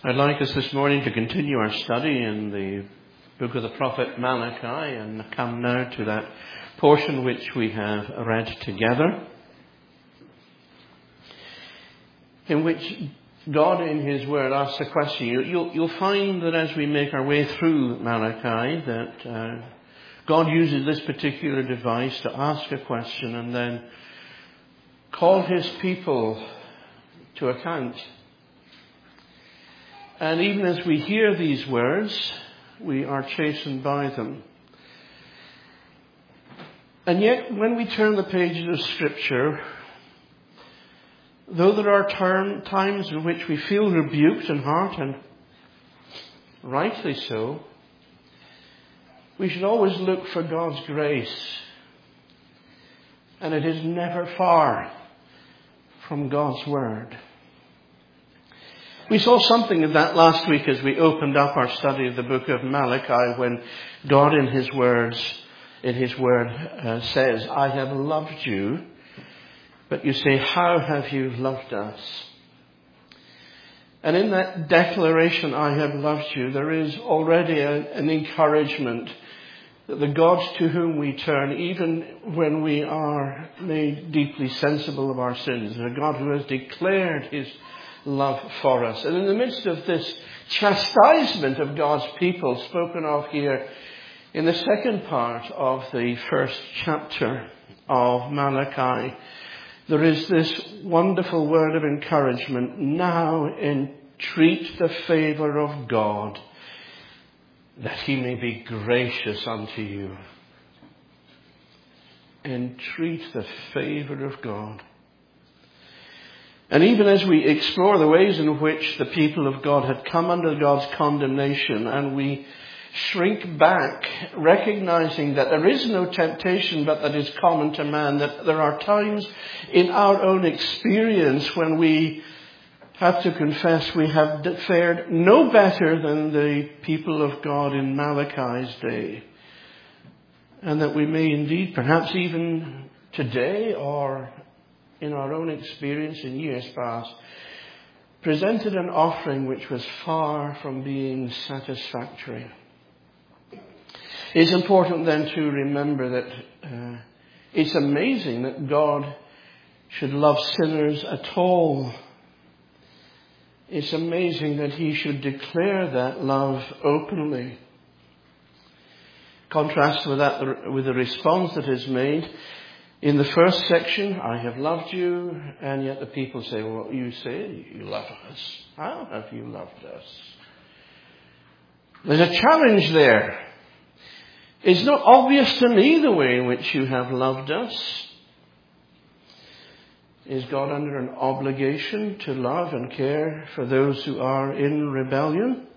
I'd like us this morning to continue our study in the book of the prophet Malachi and come now to that portion which we have read together, in which God in His Word asks a question. You'll find that as we make our way through Malachi that God uses this particular device to ask a question and then call His people to account. And even as we hear these words, we are chastened by them. And yet, when we turn the pages of Scripture, though there are times in which we feel rebuked in heart, and rightly so, we should always look for God's grace. And it is never far from God's Word. We saw something of that last week as we opened up our study of the book of Malachi, when God in His Word says, I have loved you. But you say, how have you loved us? And in that declaration, I have loved you, there is already an encouragement that the God to whom we turn, even when we are made deeply sensible of our sins, is a God who has declared His love for us. And in the midst of this chastisement of God's people spoken of here in the second part of the first chapter of Malachi, there is this wonderful word of encouragement. Now entreat the favour of God, that He may be gracious unto you. Entreat the favour of God. And even as we explore the ways in which the people of God had come under God's condemnation, and we shrink back, recognizing that there is no temptation but that is common to man, that there are times in our own experience when we have to confess we have fared no better than the people of God in Malachi's day. And that we may indeed, perhaps even today or in our own experience in years past, presented an offering which was far from being satisfactory. It's important then to remember that it's amazing that God should love sinners at all. It's amazing that He should declare that love openly. Contrast with that with the response that is made in the first section, I have loved you, and yet the people say, well, you say you love us. How have you loved us? There's a challenge there. It's not obvious to me the way in which you have loved us. Is God under an obligation to love and care for those who are in rebellion?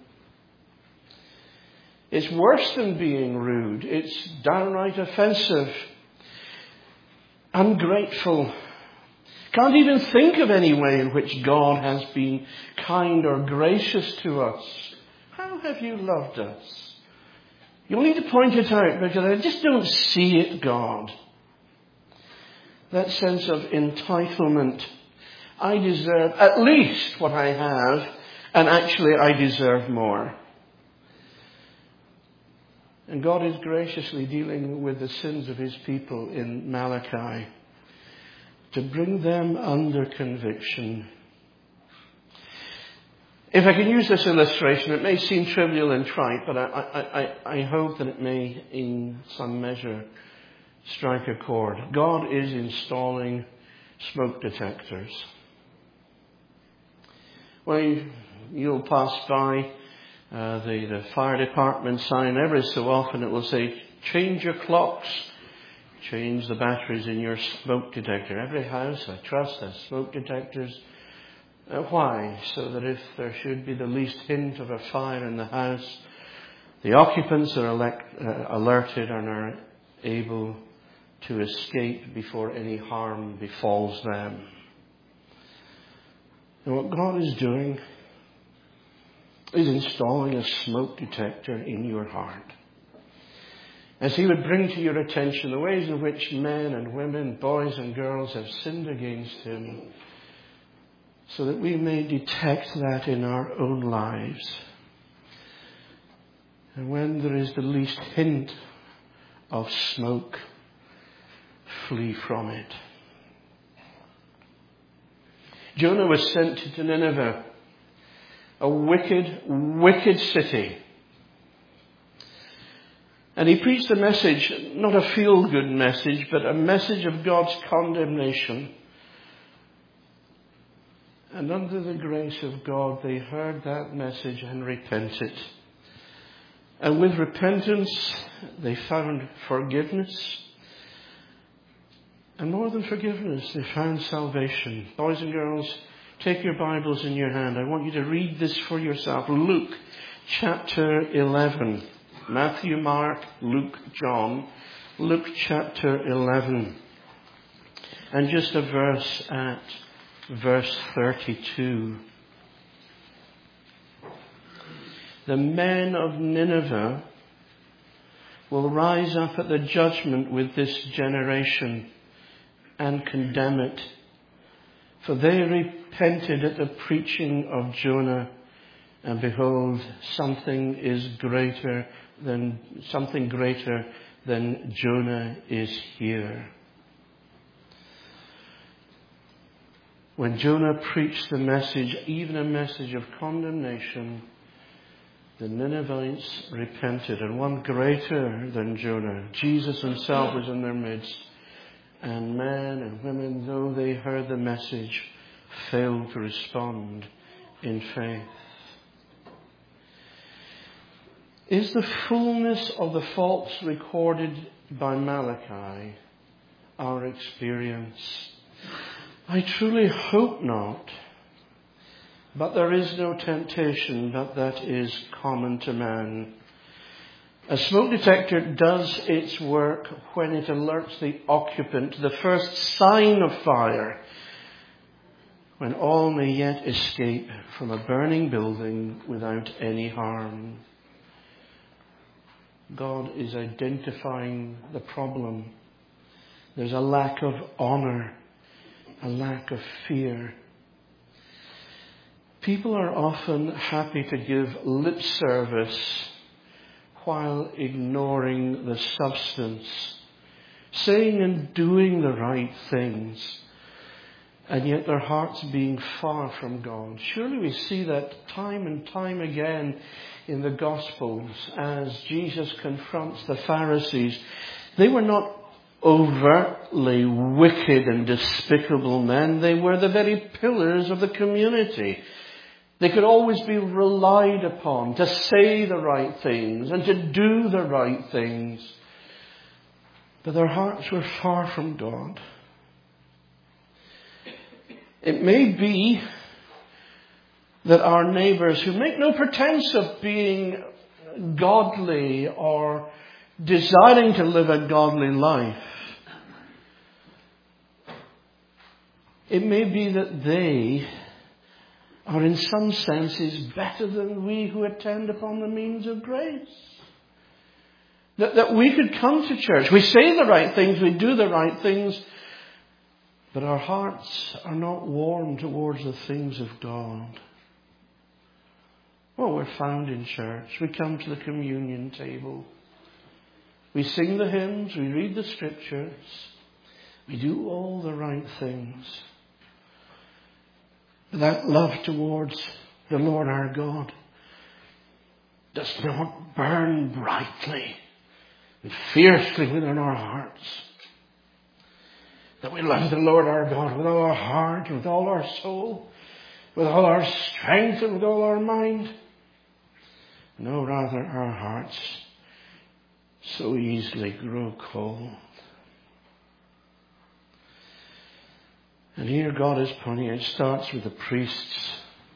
It's worse than being rude. It's downright offensive. Ungrateful. Can't even think of any way in which God has been kind or gracious to us. How have you loved us? You'll need to point it out because I just don't see it, God. That sense of entitlement. I deserve at least what I have, and actually I deserve more. And God is graciously dealing with the sins of His people in Malachi to bring them under conviction. If I can use this illustration, it may seem trivial and trite, but I hope that it may in some measure strike a chord. God is installing smoke detectors. Well, you'll pass by the fire department sign every so often. It will say, change your clocks, change the batteries in your smoke detector. Every house, I trust, has smoke detectors. Why? So that if there should be the least hint of a fire in the house, the occupants are alerted and are able to escape before any harm befalls them. And what God is doing is installing a smoke detector in your heart. As He would bring to your attention the ways in which men and women, boys and girls have sinned against Him, so that we may detect that in our own lives. And when there is the least hint of smoke, flee from it. Jonah was sent to Nineveh, a wicked, wicked city. And he preached a message, not a feel-good message, but a message of God's condemnation. And under the grace of God, they heard that message and repented. And with repentance, they found forgiveness. And more than forgiveness, they found salvation. Boys and girls, take your Bibles in your hand. I want you to read this for yourself. Luke chapter 11. Matthew, Mark, Luke, John. Luke chapter 11. And just a verse at verse 32. The men of Nineveh will rise up at the judgment with this generation and condemn it. For they repented at the preaching of Jonah, and behold, something greater than Jonah is here. When Jonah preached the message, even a message of condemnation, the Ninevites repented, and one greater than Jonah, Jesus himself, was in their midst. And men and women, though they heard the message, failed to respond in faith. Is the fullness of the faults recorded by Malachi our experience? I truly hope not. But there is no temptation but that is common to man. A smoke detector does its work when it alerts the occupant to the first sign of fire, when all may yet escape from a burning building without any harm. God is identifying the problem. There's a lack of honor, a lack of fear. People are often happy to give lip service while ignoring the substance, saying and doing the right things, and yet their hearts being far from God. Surely we see that time and time again in the Gospels as Jesus confronts the Pharisees. They were not overtly wicked and despicable men. They were the very pillars of the community. They could always be relied upon to say the right things and to do the right things. But their hearts were far from God. It may be that our neighbours, who make no pretense of being godly or desiring to live a godly life, it may be that they are in some senses better than we who attend upon the means of grace. That we could come to church. We say the right things, we do the right things, but our hearts are not warm towards the things of God. Well, we're found in church. We come to the communion table. We sing the hymns, we read the scriptures, we do all the right things. That love towards the Lord our God does not burn brightly and fiercely within our hearts. That we love the Lord our God with all our heart, with all our soul, with all our strength, and with all our mind. No, rather our hearts so easily grow cold. And here God is pointing. It starts with the priests.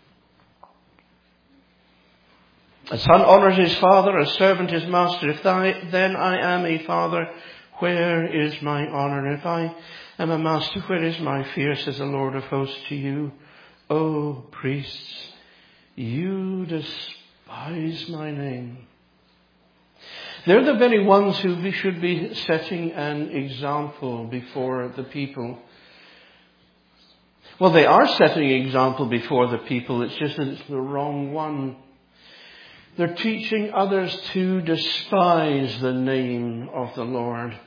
A son honours his father, a servant his master. If then I am a father, where is my honour? If I am a master, where is my fear? Says the Lord of hosts to you, O priests, you despise my name. They're the very ones who should be setting an example before the people. Well, they are setting an example before the people. It's just that it's the wrong one. They're teaching others to despise the name of the Lord.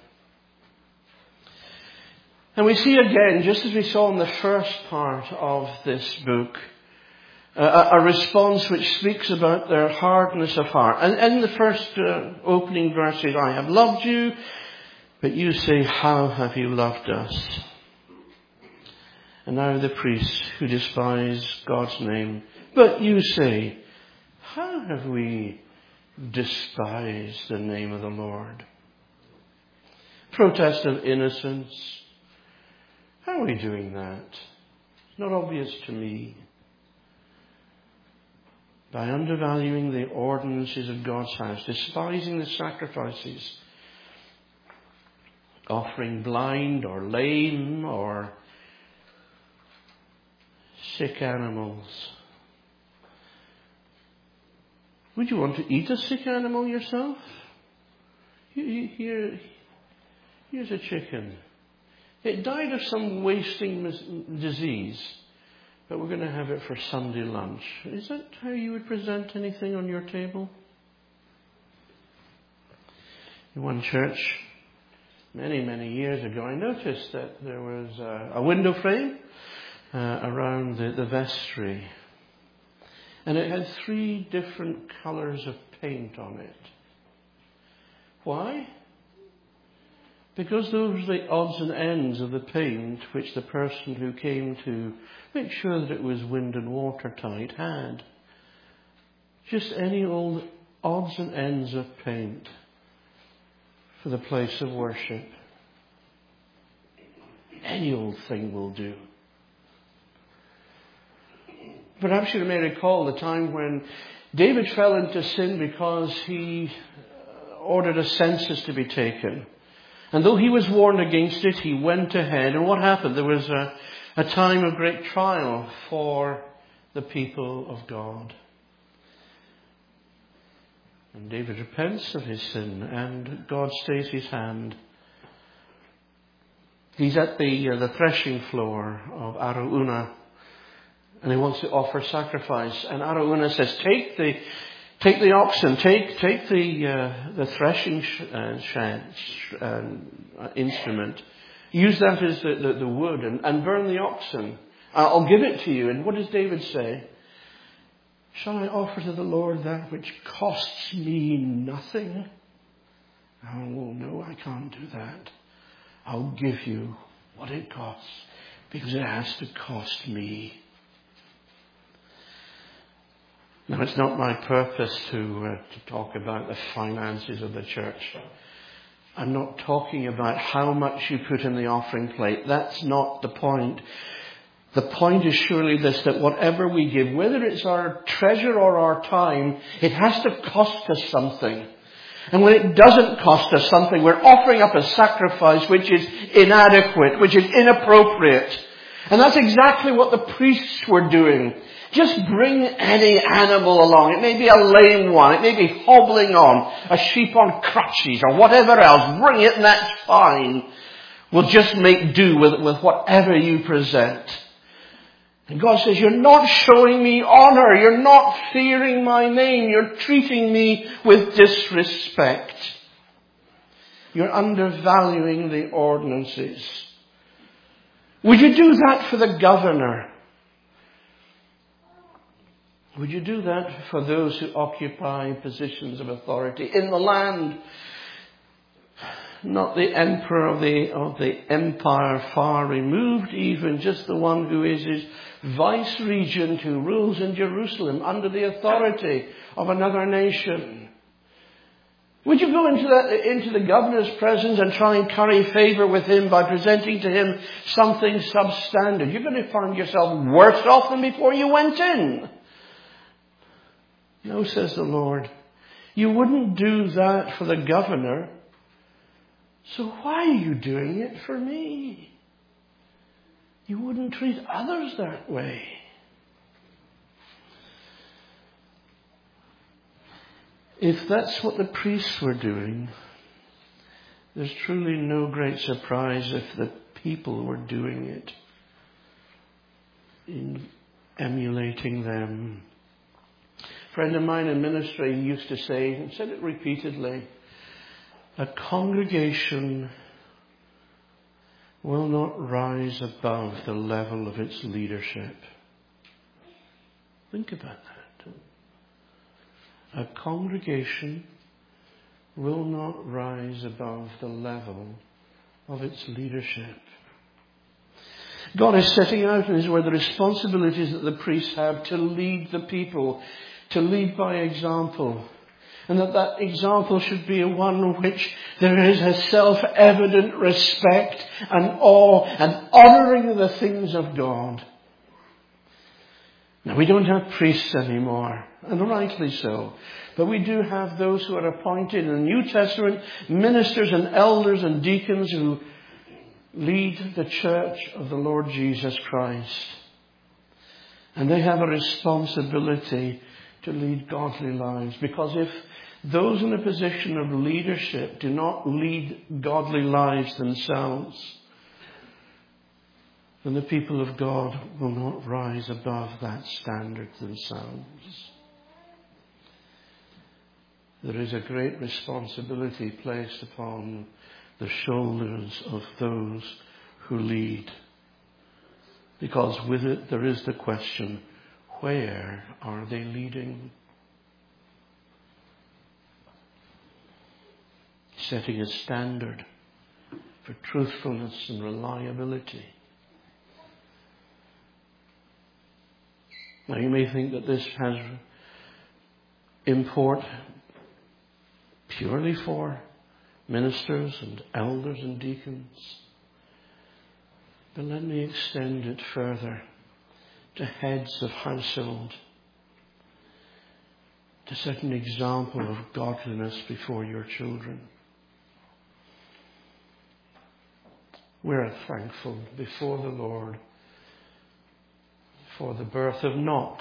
And we see again, just as we saw in the first part of this book, a response which speaks about their hardness of heart. And in the first opening verses, I have loved you, but you say, how have you loved us? And now the priests who despise God's name, but you say, how have we despised the name of the Lord? Protest of innocence. How are we doing that? It's not obvious to me. By undervaluing the ordinances of God's house, despising the sacrifices, offering blind or lame or sick animals. Would you want to eat a sick animal yourself? Here's a chicken. It died of some wasting disease, but we're going to have it for Sunday lunch. Is that how you would present anything on your table? In one church, many, many years ago, I noticed that there was a window frame around the vestry. And it had 3 different colours of paint on it. Why? Because those were the odds and ends of the paint which the person who came to make sure that it was wind and watertight had. Just any old odds and ends of paint for the place of worship. Any old thing will do. Perhaps you may recall the time when David fell into sin because he ordered a census to be taken. And though he was warned against it, he went ahead. And what happened? There was a time of great trial for the people of God. And David repents of his sin, and God stays his hand. He's at the threshing floor of Araunah, and he wants to offer sacrifice. And Araunah says, take the oxen, take the threshing instrument, use that as the wood, and burn the oxen. I'll give it to you. And what does David say? Shall I offer to the Lord that which costs me nothing? Oh, no, I can't do that. I'll give you what it costs, because it has to cost me. Now, it's not my purpose to talk about the finances of the church. I'm not talking about how much you put in the offering plate. That's not the point. The point is surely this, that whatever we give, whether it's our treasure or our time, it has to cost us something. And when it doesn't cost us something, we're offering up a sacrifice which is inadequate, which is inappropriate. And that's exactly what the priests were doing. Just bring any animal along. It may be a lame one. It may be hobbling on. A sheep on crutches or whatever else. Bring it and that's fine. We'll just make do with whatever you present. And God says, you're not showing me honor. You're not fearing my name. You're treating me with disrespect. You're undervaluing the ordinances. Would you do that for the governor? Would you do that for those who occupy positions of authority in the land? Not the emperor of the empire far removed, even just the one who is his vice regent who rules in Jerusalem under the authority of another nation. Would you go into the governor's presence and try and curry favor with him by presenting to him something substandard? You're going to find yourself worse off than before you went in. No, says the Lord. You wouldn't do that for the governor. So why are you doing it for me? You wouldn't treat others that way. If that's what the priests were doing, there's truly no great surprise if the people were doing it. in emulating them. A friend of mine in ministry used to say, and said it repeatedly, a congregation will not rise above the level of its leadership. Think about that. A congregation will not rise above the level of its leadership. God is setting out in His Word the responsibilities that the priests have to lead the people, to lead by example. And that example should be one in which there is a self-evident respect and awe and honouring of the things of God. Now, we don't have priests anymore, and rightly so. But we do have those who are appointed in the New Testament, ministers and elders and deacons who lead the church of the Lord Jesus Christ. And they have a responsibility to lead godly lives. Because if those in a position of leadership do not lead godly lives themselves, then the people of God will not rise above that standard themselves. There is a great responsibility placed upon the shoulders of those who lead. Because with it there is the question, where are they leading? Setting a standard for truthfulness and reliability. Now you may think that this has import purely for ministers and elders and deacons. But let me extend it further to heads of household, to set an example of godliness before your children. We're thankful before the Lord for the birth of Knox.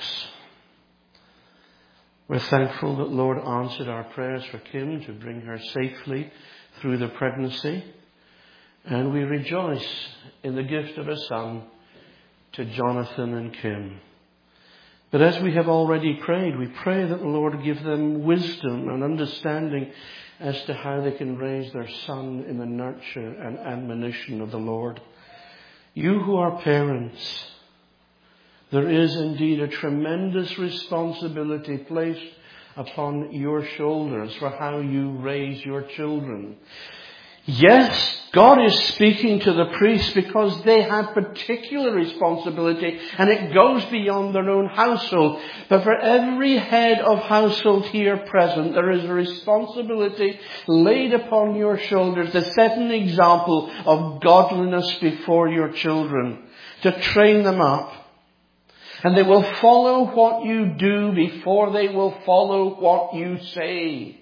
We're thankful that Lord answered our prayers for Kim to bring her safely through the pregnancy. And we rejoice in the gift of a son to Jonathan and Kim. But as we have already prayed, we pray that the Lord give them wisdom and understanding as to how they can raise their son in the nurture and admonition of the Lord. You who are parents, there is indeed a tremendous responsibility placed upon your shoulders for how you raise your children. Yes, God is speaking to the priests because they have particular responsibility and it goes beyond their own household. But for every head of household here present, there is a responsibility laid upon your shoulders to set an example of godliness before your children, to train them up. And they will follow what you do before they will follow what you say.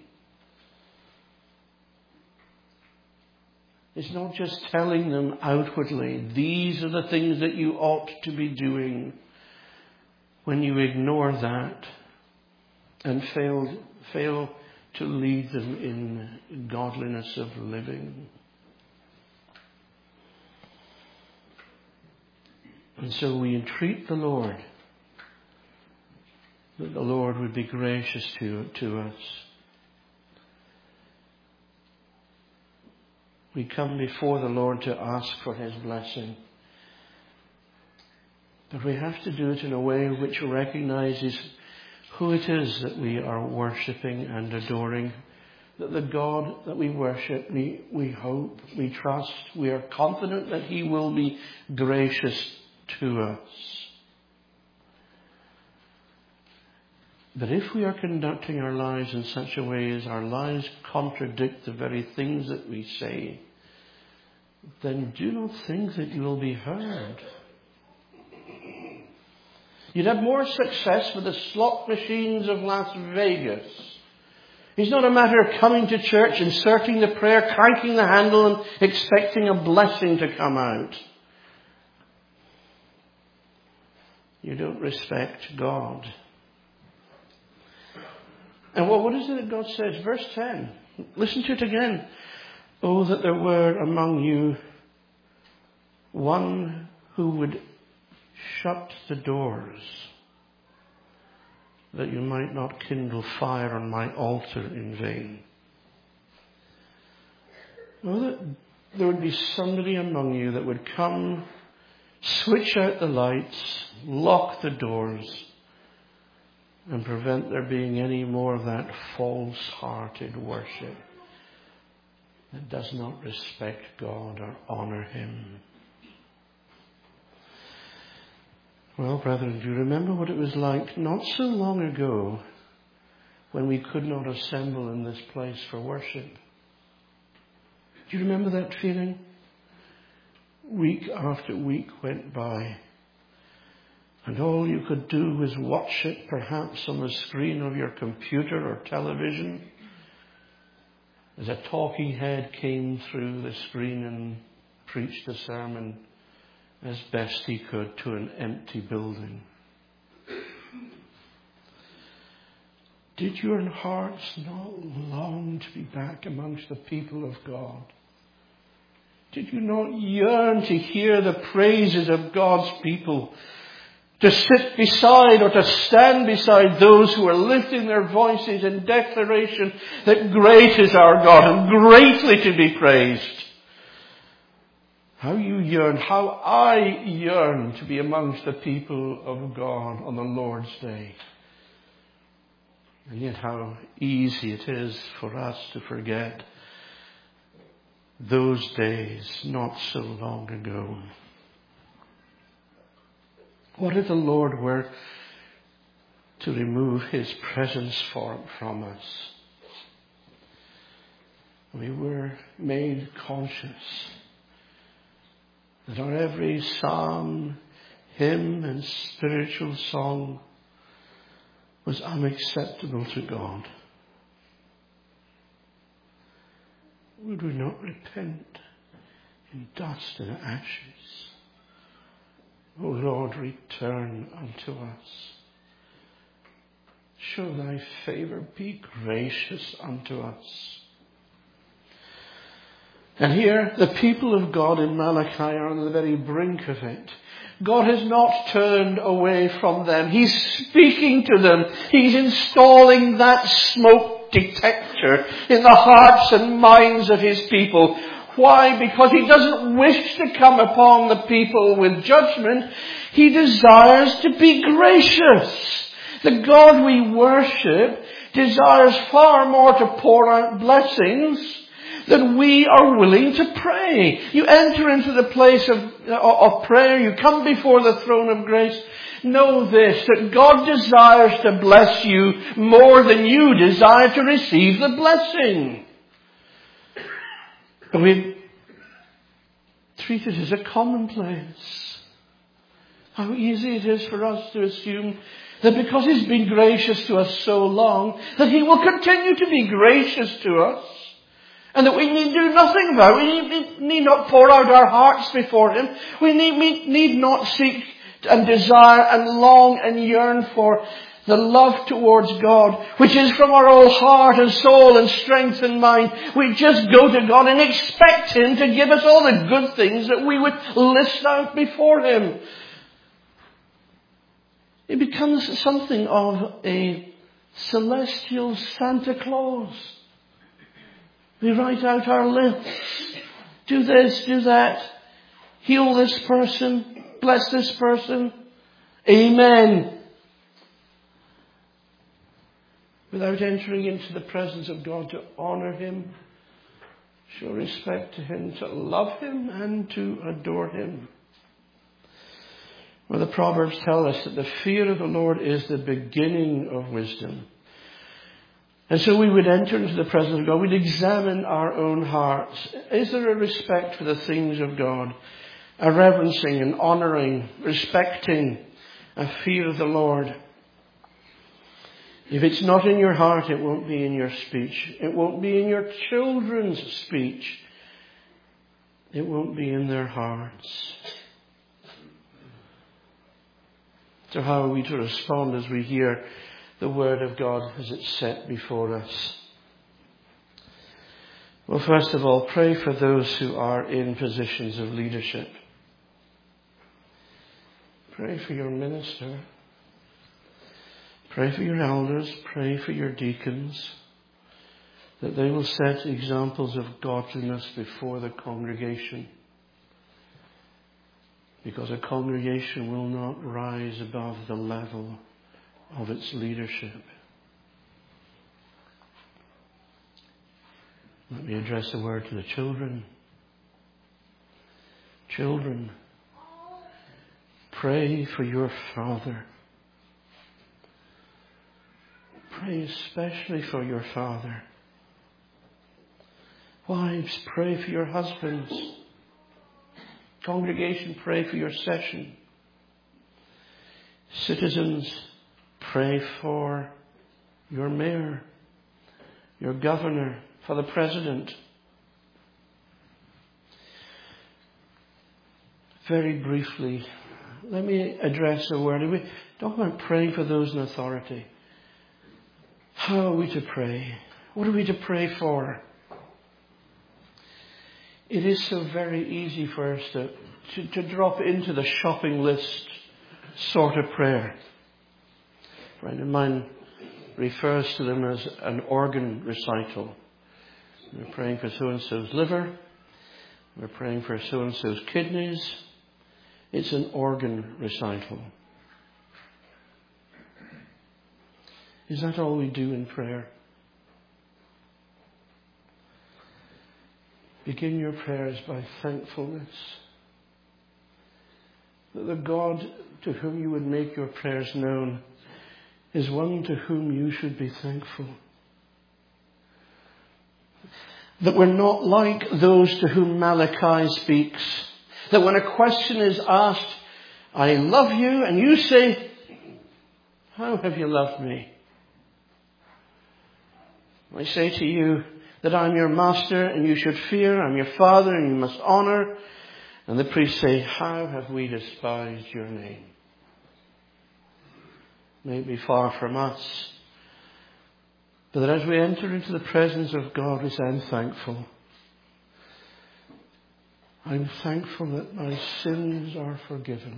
It's not just telling them outwardly, these are the things that you ought to be doing. When you ignore that and fail to lead them in godliness of living. And so we entreat the Lord that the Lord would be gracious to us. We come before the Lord to ask for His blessing. But we have to do it in a way which recognizes who it is that we are worshipping and adoring. That the God that we worship, we hope, we trust, we are confident that He will be gracious to us. But if we are conducting our lives in such a way as our lives contradict the very things that we say, then do not think that you will be heard. You'd have more success with the slot machines of Las Vegas. It's not a matter of coming to church, inserting the prayer, cranking the handle and expecting a blessing to come out. You don't respect God. And what is it that God says? Verse 10. Listen to it again. Oh, that there were among you one who would shut the doors, that you might not kindle fire on my altar in vain. Oh, that there would be somebody among you that would come, switch out the lights, lock the doors, and prevent there being any more of that false-hearted worship that does not respect God or honour Him. Well, brethren, do you remember what it was like not so long ago when we could not assemble in this place for worship? Do you remember that feeling? Week after week went by, and all you could do was watch it perhaps on the screen of your computer or television as a talking head came through the screen and preached a sermon as best he could to an empty building. Did your hearts not long to be back amongst the people of God? Did you not yearn to hear the praises of God's people? To sit beside or to stand beside those who are lifting their voices in declaration that great is our God and greatly to be praised. How you yearn, how I yearn to be amongst the people of God on the Lord's Day. And yet how easy it is for us to forget those days not so long ago. What if the Lord were to remove His presence from us? We were made conscious that our every psalm, hymn and spiritual song was unacceptable to God. Would we not repent in dust and ashes? O Lord, return unto us. Show thy favour, be gracious unto us. And here, the people of God in Malachi are on the very brink of it. God has not turned away from them. He's speaking to them. He's installing that smoke detector in the hearts and minds of His people. Why? Because He doesn't wish to come upon the people with judgment. He desires to be gracious. The God we worship desires far more to pour out blessings than we are willing to pray. You enter into the place of prayer. You come before the throne of grace. Know this, that God desires to bless you more than you desire to receive the blessing. But we treat it as a commonplace. How easy it is for us to assume that because He's been gracious to us so long, that He will continue to be gracious to us. And that we need do nothing about it. We need not pour out our hearts before Him. We need not seek and desire and long and yearn for the love towards God, which is from our whole heart and soul and strength and mind. We just go to God and expect Him to give us all the good things that we would list out before Him. It becomes something of a celestial Santa Claus. We write out our lists. Do this, do that. Heal this person. Bless this person. Amen. Without entering into the presence of God to honour Him, show respect to Him, to love Him and to adore Him. Well, the Proverbs tell us that the fear of the Lord is the beginning of wisdom. And so we would enter into the presence of God. We'd examine our own hearts. Is there a respect for the things of God? A reverencing and honouring, respecting, a fear of the Lord? If it's not in your heart, it won't be in your speech. It won't be in your children's speech. It won't be in their hearts. So how are we to respond as we hear the Word of God as it's set before us? Well, first of all, pray for those who are in positions of leadership. Pray for your minister. Pray for your elders. Pray for your deacons, that they will set examples of godliness before the congregation. Because a congregation will not rise above the level of its leadership. Let me address a word to the children. Children, pray for your father. Pray especially for your father. Wives, pray for your husbands. Congregation, pray for your session. Citizens, pray for your mayor, your governor, for the president. Very briefly, let me address a word. We talk about praying for those in authority. How are we to pray? What are we to pray for? It is so very easy for us to drop into the shopping list sort of prayer. A friend of mine refers to them as an organ recital. We're praying for so-and-so's liver. We're praying for so-and-so's kidneys. It's an organ recital. Is that all we do in prayer? Begin your prayers by thankfulness. That the God to whom you would make your prayers known is one to whom you should be thankful. That we're not like those to whom Malachi speaks. That when a question is asked, I love you, and you say, how have you loved me? I say to you that I'm your master and you should fear. I'm your father and you must honor. And the priests say, how have we despised your name? May it be far from us. But that as we enter into the presence of God, we say, I'm thankful. I'm thankful that my sins are forgiven.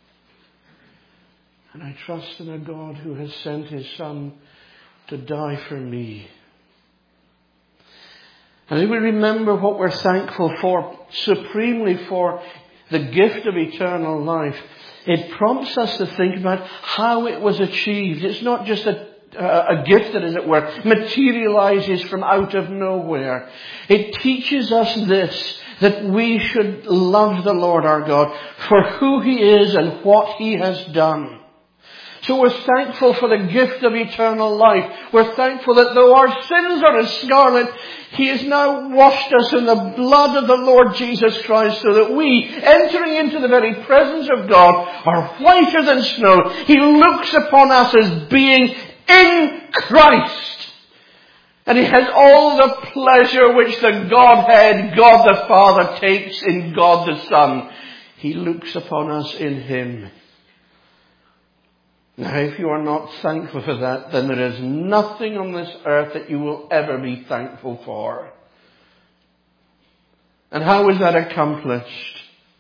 And I trust in a God who has sent his Son to die for me. And if we remember what we're thankful for, supremely for the gift of eternal life, it prompts us to think about how it was achieved. It's not just a gift that, as it were, materializes from out of nowhere. It teaches us this, that we should love the Lord our God for who he is and what he has done. So we're thankful for the gift of eternal life. We're thankful that though our sins are as scarlet, he has now washed us in the blood of the Lord Jesus Christ, so that we, entering into the very presence of God, are whiter than snow. He looks upon us as being in Christ. And he has all the pleasure which the Godhead, God the Father, takes in God the Son. He looks upon us in him. Now, if you are not thankful for that, then there is nothing on this earth that you will ever be thankful for. And how is that accomplished?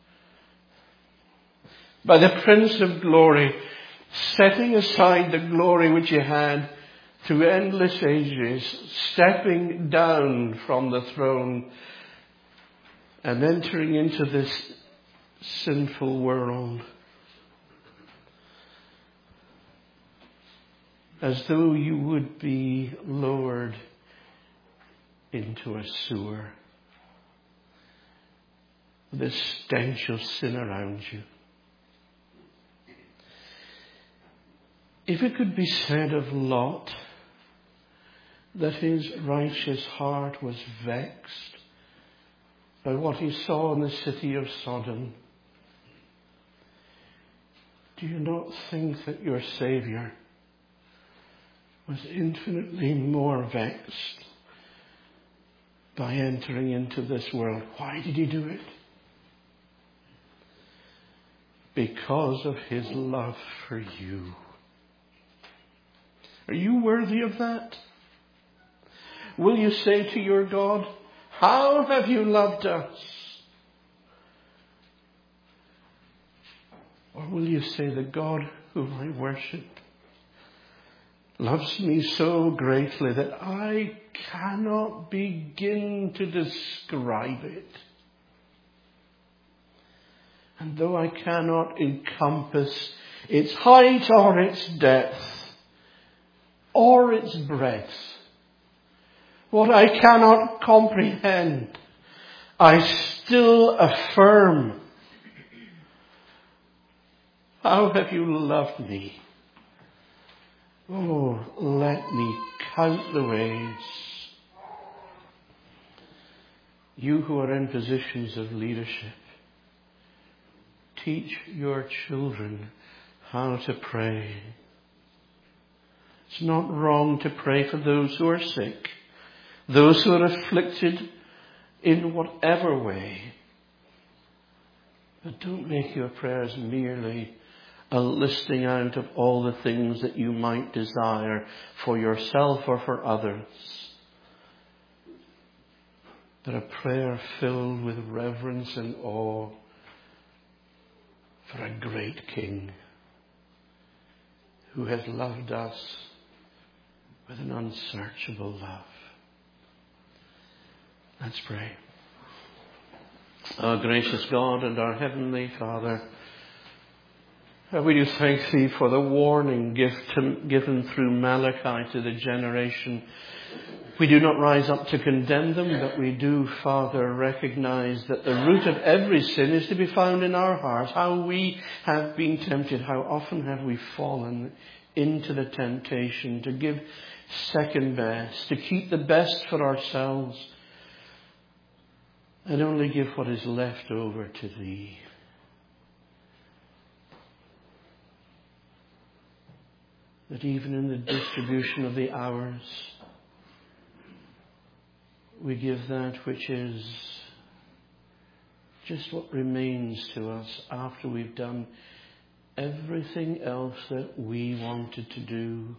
By the Prince of Glory setting aside the glory which he had through endless ages, stepping down from the throne and entering into this sinful world. As though you would be lowered into a sewer. The stench of sin around you. If it could be said of Lot that his righteous heart was vexed by what he saw in the city of Sodom, do you not think that your Saviour was infinitely more vexed by entering into this world? Why did he do it? Because of his love for you. Are you worthy of that? Will you say to your God, how have you loved us? Or will you say, the God whom I worship loves me so greatly that I cannot begin to describe it. And though I cannot encompass its height or its depth or its breadth, what I cannot comprehend, I still affirm, how have you loved me? Oh, let me count the ways. You who are in positions of leadership, teach your children how to pray. It's not wrong to pray for those who are sick, those who are afflicted in whatever way. But don't make your prayers merely a listing out of all the things that you might desire for yourself or for others. But a prayer filled with reverence and awe for a great King who has loved us with an unsearchable love. Let's pray. Our gracious God and our Heavenly Father, we do thank Thee for the warning given through Malachi to the generation. We do not rise up to condemn them, but we do, Father, recognize that the root of every sin is to be found in our hearts. How we have been tempted, how often have we fallen into the temptation to give second best, to keep the best for ourselves, and only give what is left over to Thee. That even in the distribution of the hours, we give that which is just what remains to us after we've done everything else that we wanted to do.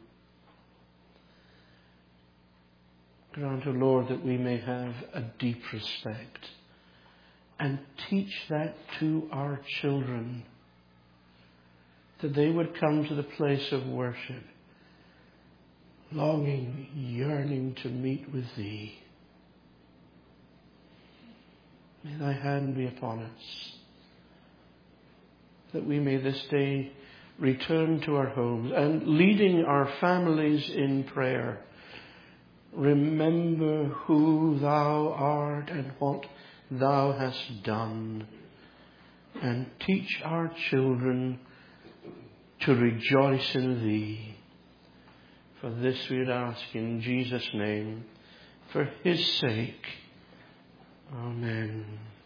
Grant, O Lord, that we may have a deep respect and teach that to our children, that they would come to the place of worship, longing, yearning to meet with Thee. May Thy hand be upon us, that we may this day return to our homes and, leading our families in prayer, remember who Thou art and what Thou hast done, and teach our children to rejoice in Thee. For this we ask in Jesus' name, for His sake.